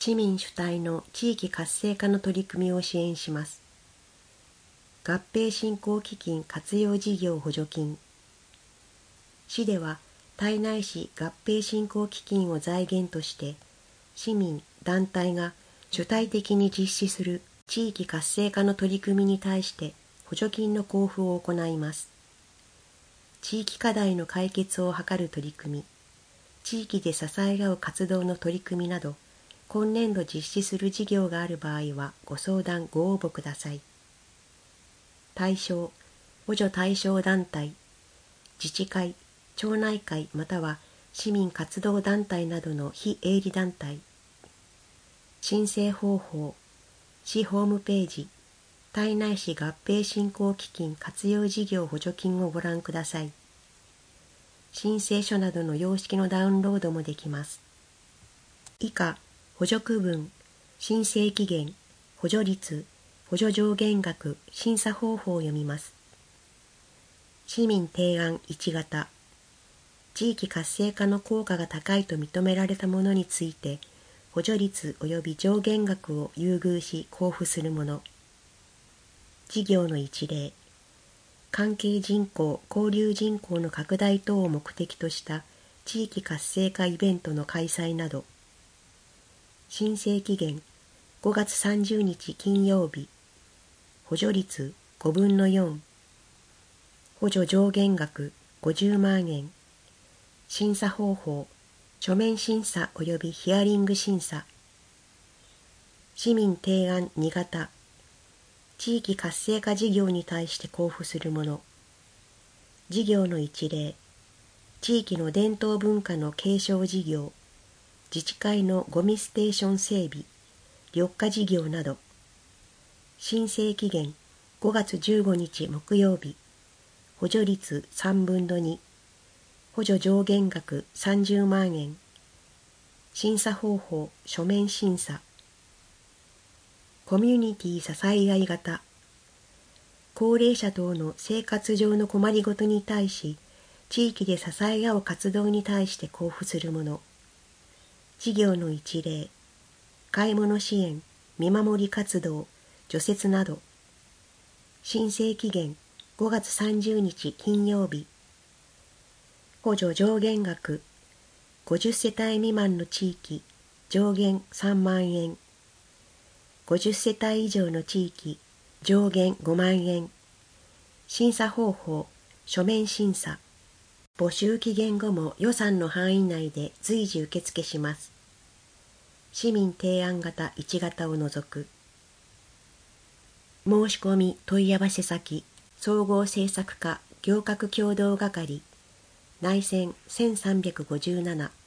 市民主体の地域活性化の取り組みを支援します。合併振興基金活用事業補助金。市では胎内市合併振興基金を財源として、市民・団体が主体的に実施する地域活性化の取り組みに対して補助金の交付を行います。地域課題の解決を図る取り組み、地域で支え合う活動の取り組みなど、今年度実施する事業がある場合はご相談ご応募ください。対象、補助対象団体、自治会、町内会または市民活動団体などの非営利団体。申請方法、市ホームページ、胎内市合併振興基金活用事業補助金をご覧ください。申請書などの様式のダウンロードもできます。以下、補助区分、申請期限、補助率、補助上限額、審査方法を読みます。市民提案1型。地域活性化の効果が高いと認められたものについて、補助率及び上限額を優遇し交付するもの。事業の一例。関係人口・交流人口の拡大等を目的とした地域活性化イベントの開催など。申請期限5月30日金曜日。補助率5分の4。補助上限額50万円。審査方法、書面審査及びヒアリング審査。市民提案2型。地域活性化事業に対して交付するもの。事業の一例。地域の伝統文化の継承事業。自治会のゴミステーション整備、緑化事業など。申請期限5月15日木曜日。補助率3分の2。補助上限額30万円。審査方法、書面審査。コミュニティ支え合い型。高齢者等の生活上の困りごとに対し、地域で支え合う活動に対して交付するもの。事業の一例。買い物支援、見守り活動、除雪など。申請期限5月30日金曜日。補助上限額50世帯未満の地域上限3万円。50世帯以上の地域上限5万円。審査方法、書面審査。募集期限後も予算の範囲内で随時受付します。市民提案型1型を除く。申し込み問い合わせ先、総合政策課行革協同係、内線1357